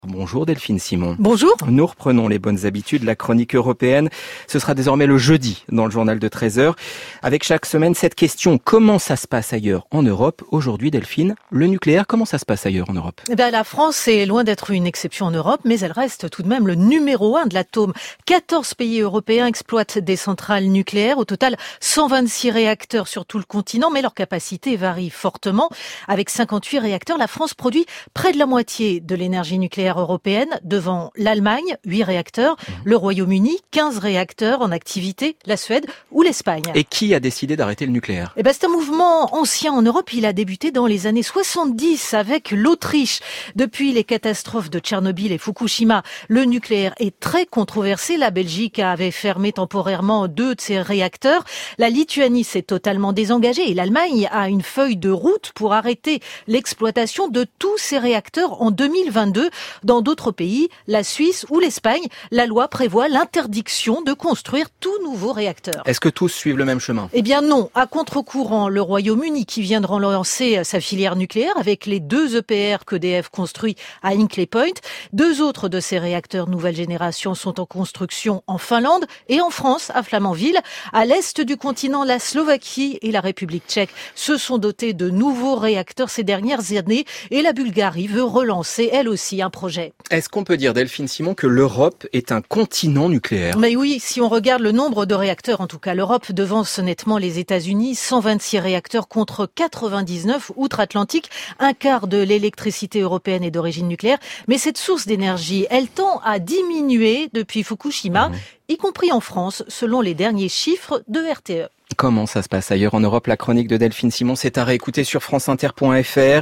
Bonjour Delphine Simon. Bonjour. Nous reprenons les bonnes habitudes, la chronique européenne. Ce sera désormais le jeudi dans le journal de 13h. Avec chaque semaine cette question, comment ça se passe ailleurs en Europe? Aujourd'hui Delphine, le nucléaire, comment ça se passe ailleurs en Europe? La France est loin d'être une exception en Europe, mais elle reste tout de même le numéro 1 de l'atome. 14 pays européens exploitent des centrales nucléaires. Au total, 126 réacteurs sur tout le continent, mais leur capacité varie fortement. Avec 58 réacteurs, la France produit près de la moitié de l'énergie nucléaire européenne, devant l'Allemagne, 8 réacteurs, le Royaume-Uni, 15 réacteurs en activité, la Suède ou l'Espagne. Et qui a décidé d'arrêter le nucléaire? C'est un mouvement ancien en Europe. Il a débuté dans les années 70 avec l'Autriche. Depuis les catastrophes de Tchernobyl et Fukushima, le nucléaire est très controversé. La Belgique avait fermé temporairement 2 de ses réacteurs. La Lituanie s'est totalement désengagée et l'Allemagne a une feuille de route pour arrêter l'exploitation de tous ses réacteurs en 2022. Dans d'autres pays, la Suisse ou l'Espagne, la loi prévoit l'interdiction de construire tout nouveau réacteur. Est-ce que tous suivent le même chemin? Non. À contre-courant, le Royaume-Uni qui vient de relancer sa filière nucléaire avec les 2 EPR qu'EDF construit à Hinkley Point. 2 autres de ces réacteurs nouvelle génération sont en construction en Finlande et en France, à Flamanville. À l'est du continent, la Slovaquie et la République tchèque se sont dotés de nouveaux réacteurs ces dernières années et la Bulgarie veut relancer, elle aussi, un projet. Est-ce qu'on peut dire, Delphine Simon, que l'Europe est un continent nucléaire? Mais oui, si on regarde le nombre de réacteurs, en tout cas, l'Europe devance nettement les États-Unis, 126 réacteurs contre 99 outre-Atlantique. Un quart de l'électricité européenne est d'origine nucléaire. Mais cette source d'énergie, elle tend à diminuer depuis Fukushima, y compris en France, selon les derniers chiffres de RTE. Comment ça se passe ailleurs en Europe? La chronique de Delphine Simon, c'est à réécouter sur franceinter.fr.